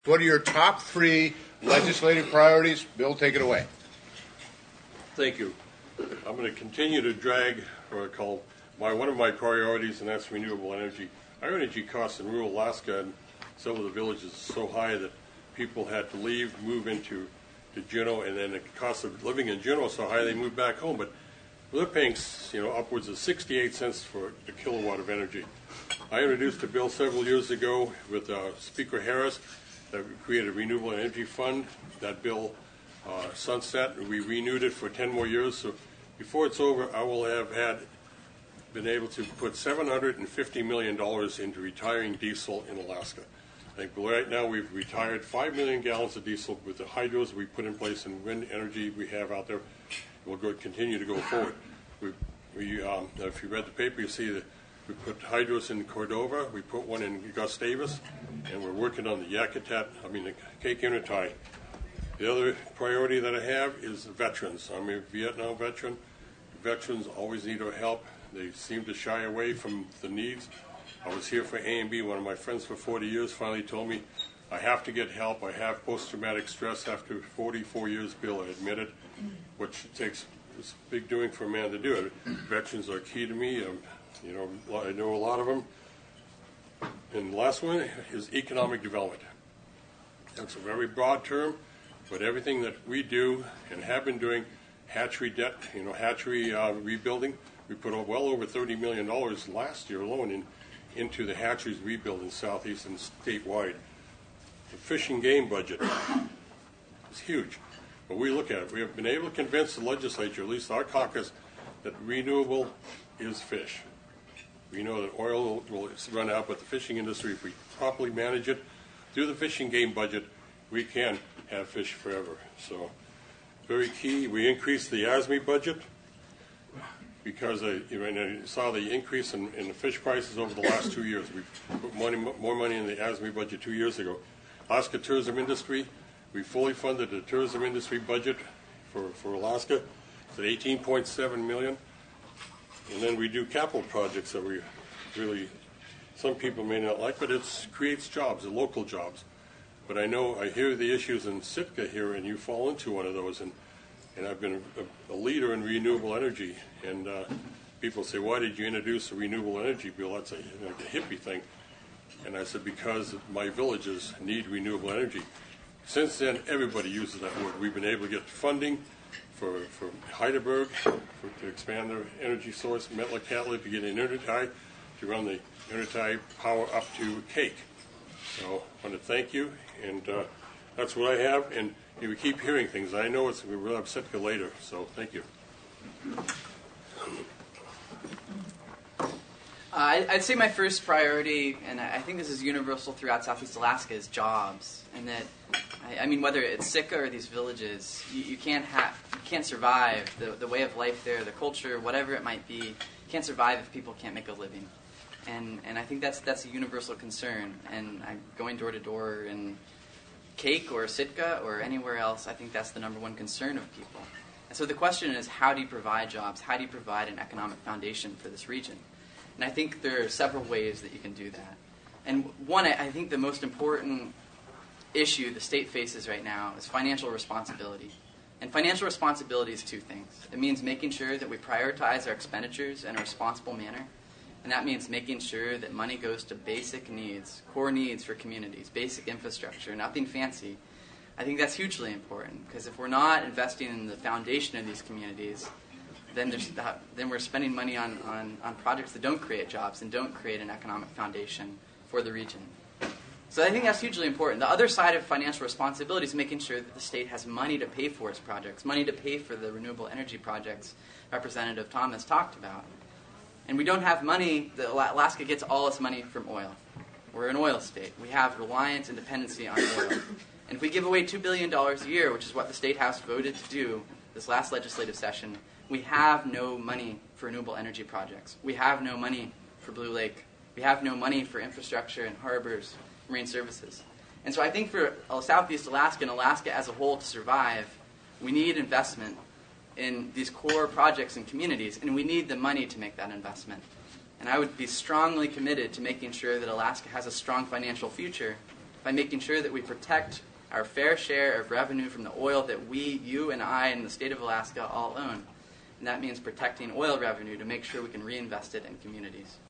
What are your top three legislative priorities? Bill, take it away. Thank you. I'm going to continue to drag what I call one of my priorities, and that's renewable energy. Our energy costs in rural Alaska and several of the villages are so high that people had to leave, move into Juneau, and then the cost of living in Juneau was so high they moved back home. But they're paying upwards of 68 cents for a kilowatt of energy. I introduced a bill several years ago with Speaker Harris that created a renewable energy fund. That bill sunset. We renewed it for 10 more years. So before it's over, I will have been able to put $750 million into retiring diesel in Alaska. I think right now we've retired 5 million gallons of diesel with the hydros we put in place and wind energy we have out there. We'll continue to go forward. If you read the paper, you see that we put hydros in Cordova, we put one in Gustavus, and we're working on the Yakutat, the Cape Unitai. The other priority that I have is veterans. I'm a Vietnam veteran. Veterans always need our help. They seem to shy away from the needs. I was here for A&B. One of my friends for 40 years finally told me I have to get help. I have post-traumatic stress after 44 years, Bill, I admit it, which takes it's big doing for a man to do it. Veterans are key to me. I know a lot of them. And the last one is economic development. That's a very broad term, but everything that we do and have been doing, hatchery debt, hatchery rebuilding, we put well over $30 million last year alone into the hatcheries rebuild in Southeast and statewide. The fish and game budget is huge. But we look at it. We have been able to convince the legislature, at least our caucus, that renewable is fish. We know that oil will run out, but the fishing industry, if we properly manage it through the fish and game budget, we can have fish forever. So, very key. We increased the ASME budget because I saw the increase in the fish prices over the last 2 years. We put more money in the ASME budget 2 years ago. Alaska tourism industry, we fully funded the tourism industry budget for Alaska. It's at $18.7 million. And then we do capital projects that we really, some people may not like, but it creates jobs, local jobs. But I hear the issues in Sitka here, and you fall into one of those. And I've been a leader in renewable energy. And people say, why did you introduce a renewable energy bill? That's a hippie thing. And I said, because my villages need renewable energy. Since then, everybody uses that word. We've been able to get funding for Heidelberg to expand their energy source, Metlakatla to get an Intertie, to run the Intertie power up to Cake. So I want to thank you, and that's what I have. And we keep hearing things. I know we'll have Sitka later, so thank you. I'd say my first priority, and I think this is universal throughout Southeast Alaska, is jobs. And that, whether it's Sitka or these villages, you can't survive the way of life there, the culture, whatever it might be. You can't survive if people can't make a living. And I think that's a universal concern. And I'm going door to door in Cake or Sitka or anywhere else. I think that's the number one concern of people. And so the question is, how do you provide jobs? How do you provide an economic foundation for this region? And I think there are several ways that you can do that. And one, I think the most important issue the state faces right now is financial responsibility. And financial responsibility is two things. It means making sure that we prioritize our expenditures in a responsible manner. And that means making sure that money goes to basic needs, core needs for communities, basic infrastructure, nothing fancy. I think that's hugely important, because if we're not investing in the foundation of these communities, then we're spending money on projects that don't create jobs and don't create an economic foundation for the region. So I think that's hugely important. The other side of financial responsibility is making sure that the state has money to pay for its projects, money to pay for the renewable energy projects Representative Thomas talked about. And we don't have money. Alaska gets all its money from oil. We're an oil state. We have reliance and dependency on oil. And if we give away $2 billion a year, which is what the State House voted to do this last legislative session, we have no money for renewable energy projects. We have no money for Blue Lake. We have no money for infrastructure and harbors, marine services. And so I think for Southeast Alaska and Alaska as a whole to survive, we need investment in these core projects and communities, and we need the money to make that investment. And I would be strongly committed to making sure that Alaska has a strong financial future by making sure that we protect our fair share of revenue from the oil that we, you and I, and the state of Alaska all own. And that means protecting oil revenue to make sure we can reinvest it in communities.